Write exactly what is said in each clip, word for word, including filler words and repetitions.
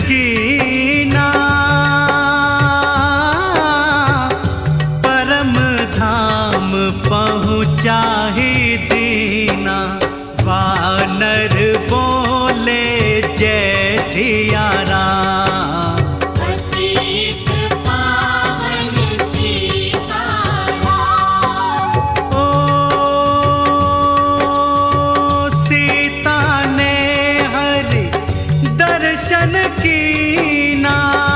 कीना, परम धाम पहुँचा ही दीना। वानर बोले जय सिया राम, पतित पावन सीताराम। ओ सीता ने हरि दर्शन कीना,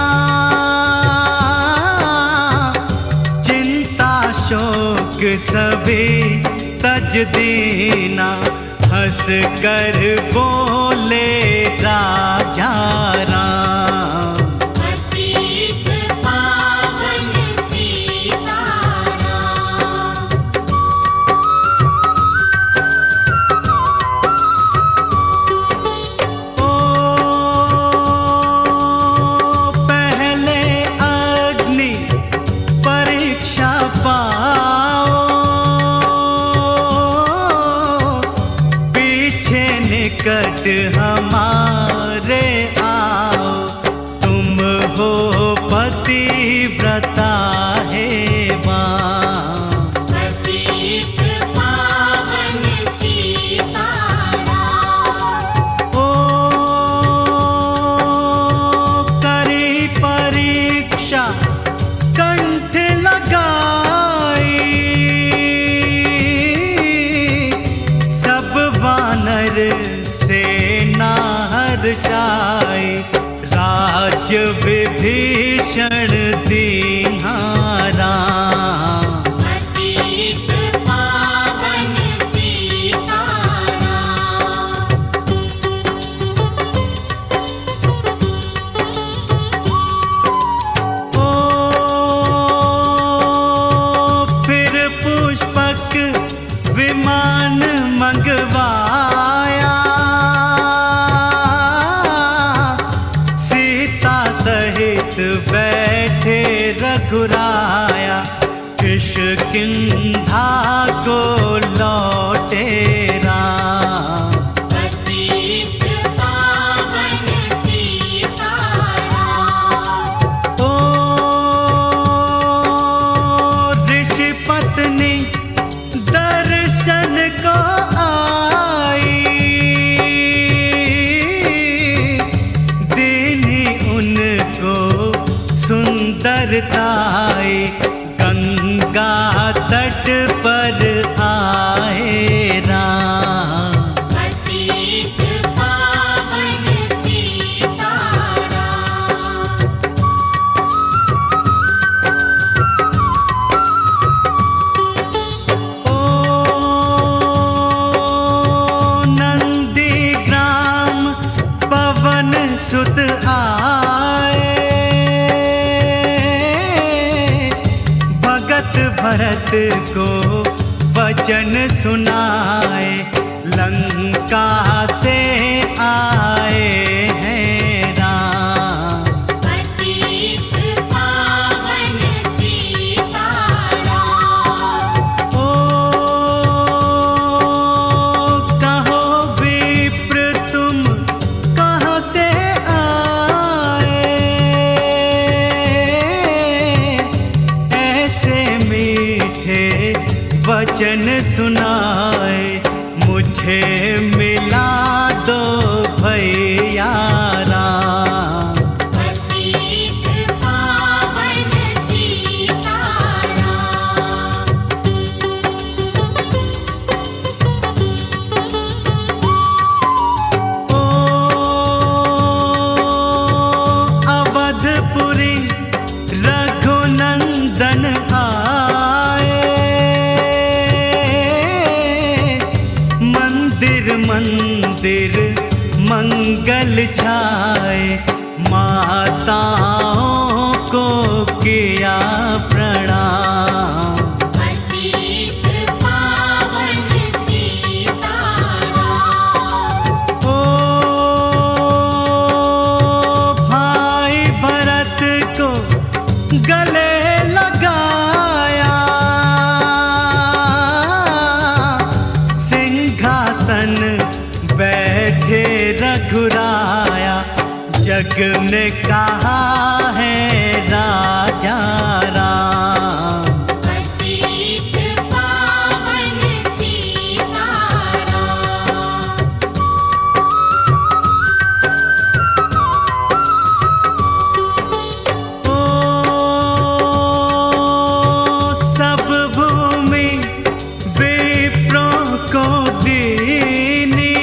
चिंता शोक सभी तज दीना। हंस कर बोले राजा राम, पतित पावन सीताराम। ओ पहले अग्नि परीक्षा पाओ, पीछे निकट हमारे आओ। तुम हो पतिव्रता हे माँ, पतित पावन सीताराम। ओ करी परीक्षा कंठ लगाई, सब वानर सेना हर्षाई। राज विभीषण दीन्हा राम, पतित पावन सीताराम। ओ फिर पुष्पक विमान मंगवाया, सीता सहित बैठे रघुराया। किष्किंधा को लौटे राम, पतित पावन सीताराम। ओ ऋषि पत्नी दर्शन को आई, दीनी उनको सुंदरताई। गंगा तट पर आए राम, पतित पावन सीताराम। ओ नंदी ग्राम पवन सुत आए, भगत भरत को वचन सुनाए। लंका से आए हैं राम, पतित पावन सीताराम। ओ कहो विप्र तुम कहाँ से आए, ऐसे मीठे वचन सुनाए। मुझे मिला दो भैया राम, पतित पावन सीताराम। ओ अवधपुरी रघुनंदन आए, मंदिर मंदिर मंगल छाए। माताओं को किया प्रणाम, पतित पावन सीताराम। ओ भाई भरत को गले लगाया, सिंहासन बैठे रघुराया। जग ने कहा है राजा राम। पतित पावन सीताराम। ओ सब भूमि विप्रों को दीनी,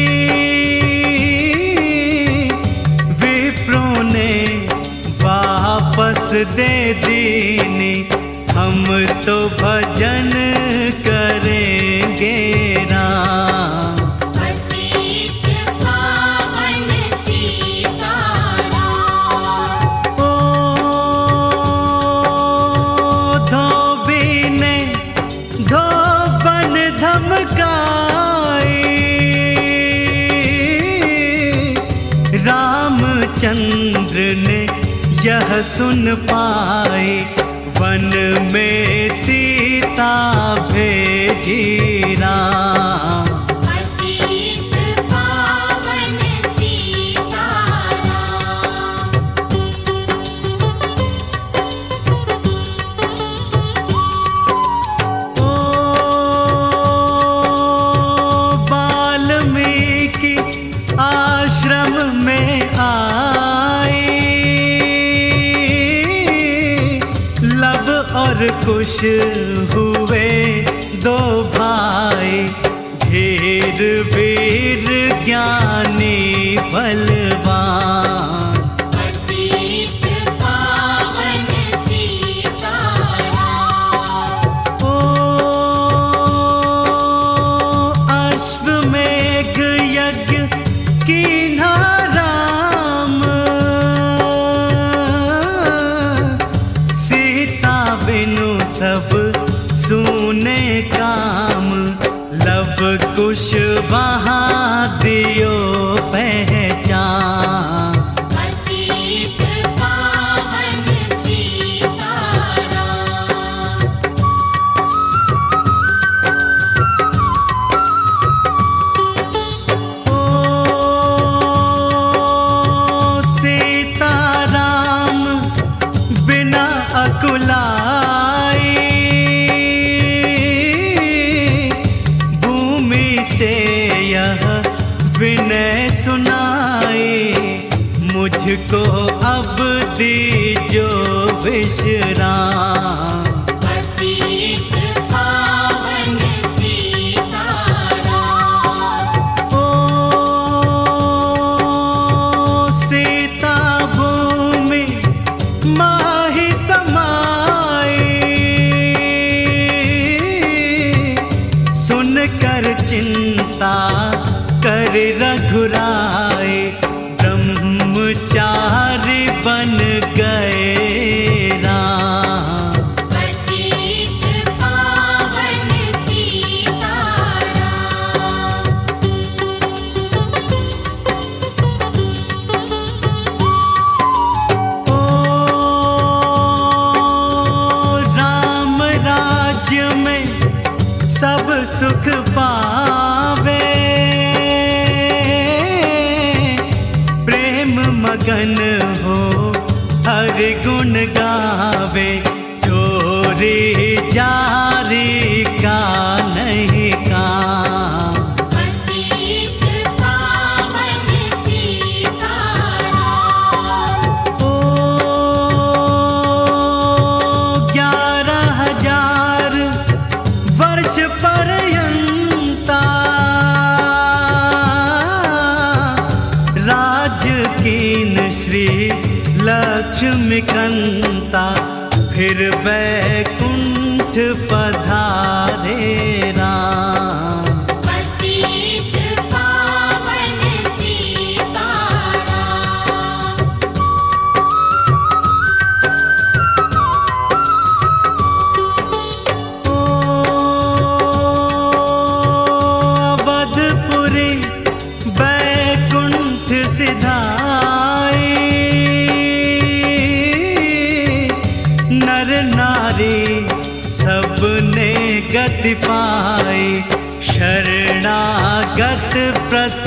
विप्रों ने वापस दे दीनी। हम तो भजन करेंगे राम। पतित पावन सीताराम। ओ धोबी ने धोबन धमकाई, रामचंद्र ने यह सुन पाए, वन में सीता भेजी राम। पतित पावन सीताराम। ओ वाल्मीकि आश्रम में आए, लव और कुश हुए दो भाई। धीर वीर ज्ञानी बलवान। पतित पावन सीताराम। ओ अश्वमेघ यज्ञ कीन्हा राम, सीता बिनु सब सूने काम। लव कुश वहाँ दियो पहचान। पतित पावन सीताराम। ओ सीताराम बिना अकुलाई, भूमि से यह विनय सुनाई। मुझको अब दीजो विश्राम। पतित पावन सीताराम। ओ सीता भूमि माहि समाई, सुनकर चिंता कर रघुराई। ब्रह्मचारी बन गए राम। पतित पावन सीताराम। ओ राम राज्य में सब सुख पावे, प्रेम मगन हो हर गुण गावे। चोरी जारी का नहीं काम। पतित पावन सीताराम। ओ ग्यारह हजार वर्ष पर्यंता राज कीन श्री लक्ष्मीकांता। फिर वैकुंठ पधारे राम। पतित पावन सीताराम। ओ अवधपुरी वैकुंठ सिधाई, नर नारी सबने गति पाई। शरणागत प्रति